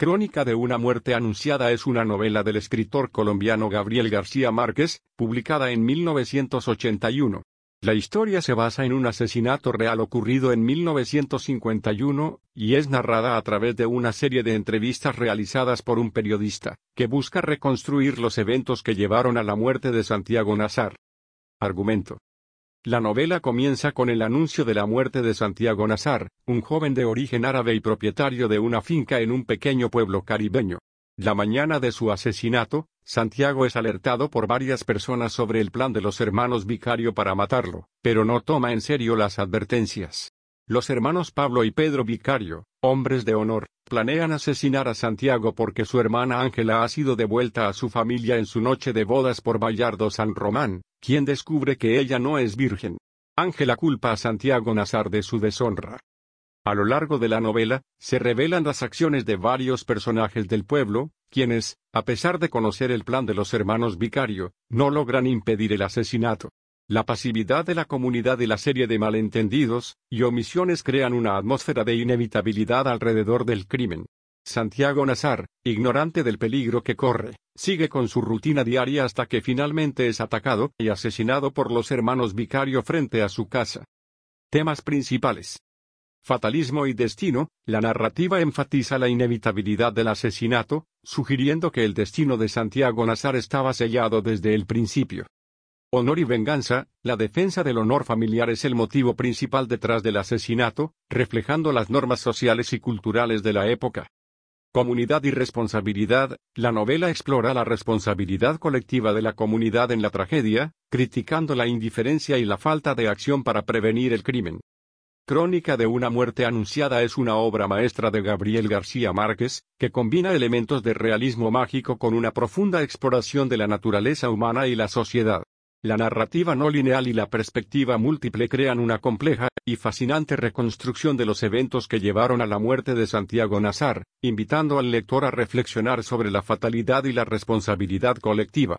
Crónica de una muerte anunciada es una novela del escritor colombiano Gabriel García Márquez, publicada en 1981. La historia se basa en un asesinato real ocurrido en 1951, y es narrada a través de una serie de entrevistas realizadas por un periodista, que busca reconstruir los eventos que llevaron a la muerte de Santiago Nazar. Argumento. La novela comienza con el anuncio de la muerte de Santiago Nazar, un joven de origen árabe y propietario de una finca en un pequeño pueblo caribeño. La mañana de su asesinato, Santiago es alertado por varias personas sobre el plan de los hermanos Vicario para matarlo, pero no toma en serio las advertencias. Los hermanos Pablo y Pedro Vicario, hombres de honor, planean asesinar a Santiago porque su hermana Ángela ha sido devuelta a su familia en su noche de bodas por Bayardo San Román, quien descubre que ella no es virgen. Ángela culpa a Santiago Nazar de su deshonra. A lo largo de la novela, se revelan las acciones de varios personajes del pueblo, quienes, a pesar de conocer el plan de los hermanos Vicario, no logran impedir el asesinato. La pasividad de la comunidad y la serie de malentendidos y omisiones crean una atmósfera de inevitabilidad alrededor del crimen. Santiago Nazar, ignorante del peligro que corre, sigue con su rutina diaria hasta que finalmente es atacado y asesinado por los hermanos Vicario frente a su casa. Temas principales. Fatalismo y destino. La narrativa enfatiza la inevitabilidad del asesinato, sugiriendo que el destino de Santiago Nazar estaba sellado desde el principio. Honor y venganza. La defensa del honor familiar es el motivo principal detrás del asesinato, reflejando las normas sociales y culturales de la época. Comunidad y responsabilidad. La novela explora la responsabilidad colectiva de la comunidad en la tragedia, criticando la indiferencia y la falta de acción para prevenir el crimen. Crónica de una muerte anunciada es una obra maestra de Gabriel García Márquez, que combina elementos de realismo mágico con una profunda exploración de la naturaleza humana y la sociedad. La narrativa no lineal y la perspectiva múltiple crean una compleja y fascinante reconstrucción de los eventos que llevaron a la muerte de Santiago Nazar, invitando al lector a reflexionar sobre la fatalidad y la responsabilidad colectiva.